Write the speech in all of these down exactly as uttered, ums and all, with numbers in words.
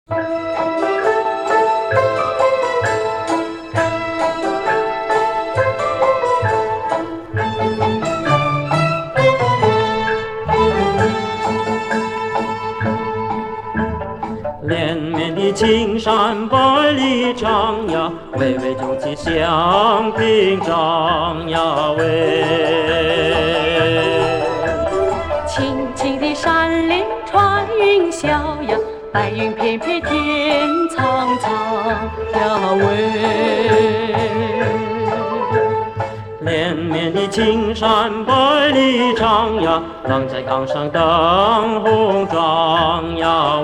连绵的青山百里长呀，巍巍九气象屏障呀喂。 青青的山林穿云霄呀，白云片片天苍苍呀喂。 连绵的青山百里长呀，浪在岗上灯红妆呀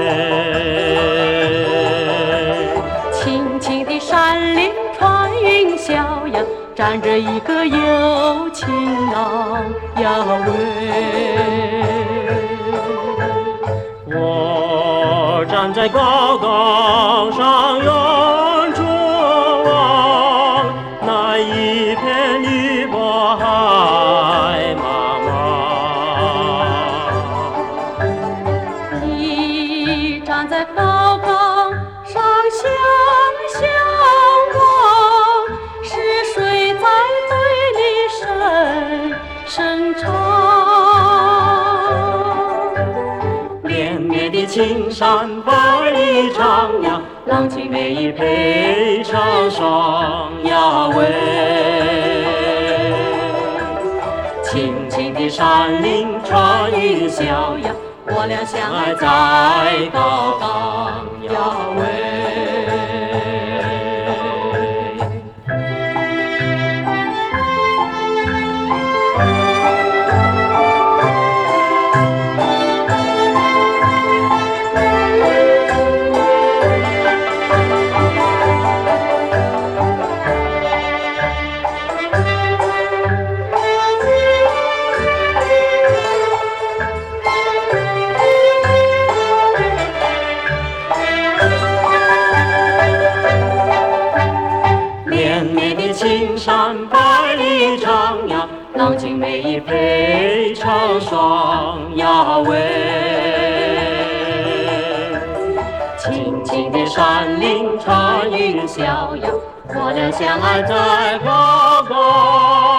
喂。 青青的山林穿云霄呀，站着一个有情郎呀喂。 我站在高岗上远处望，那一片绿波海茫茫。你站在高岗上想想望，是谁在对你声声唱？ 连绵的青山百里长呀，浪迹美意配成双呀喂。青青的山林穿云霄呀，我俩相爱在高岗呀喂。青山百里长呀，浪迹美意配成双呀喂。青青的山林穿云霄呀，我俩相爱在高岗。